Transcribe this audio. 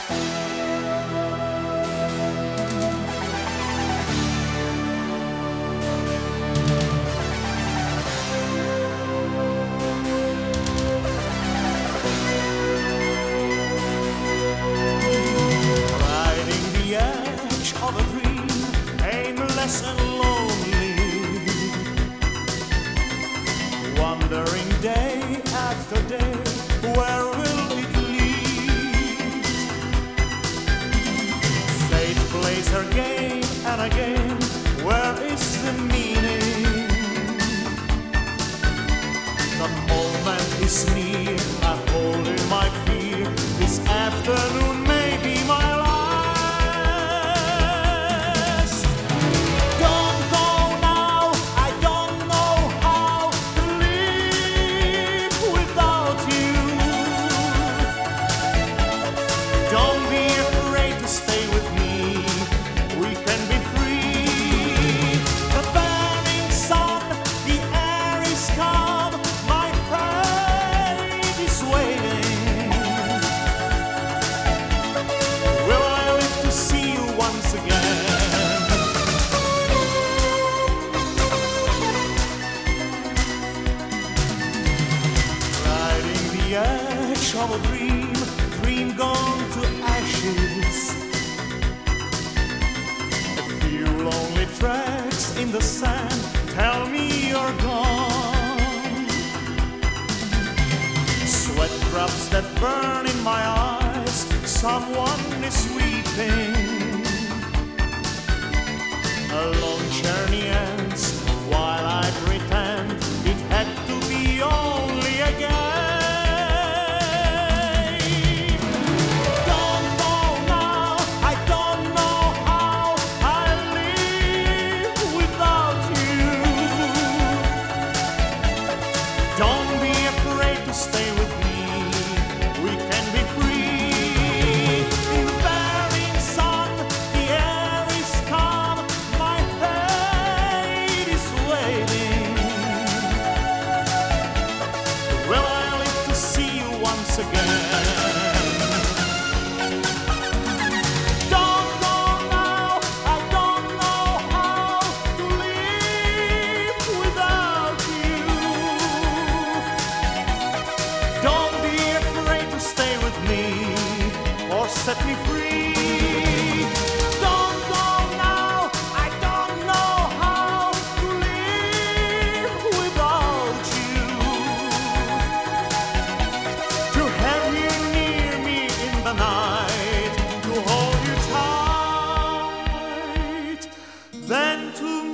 Of a dream, aimless and lonely, wandering day after day, where will it lead? Fate plays her game and again, where is the meaning? The moment is near, I hold in my fear, this afternoon may be my life. Don't be afraid to stay with me, we can be free. The burning sun, the air is calm, my fate is waiting. Will I live to see you once again? Riding the edge of a dream gone to ashes. A few lonely tracks in the sand tell me you're gone. Sweat drops that burn in my eyes, someone is weeping. A long journey ends while I pretend it had to be only a game. Don't be afraid to stay with me, we can be free. In the burning sun, the air is calm, my fate is waiting. Will I live to see you once again? Don't go now, I don't know how to live without you. Don't be afraid to stay with me or set me free. Don't go now, I don't know how to live without you. To have you near me in the night, to hold you tight, then to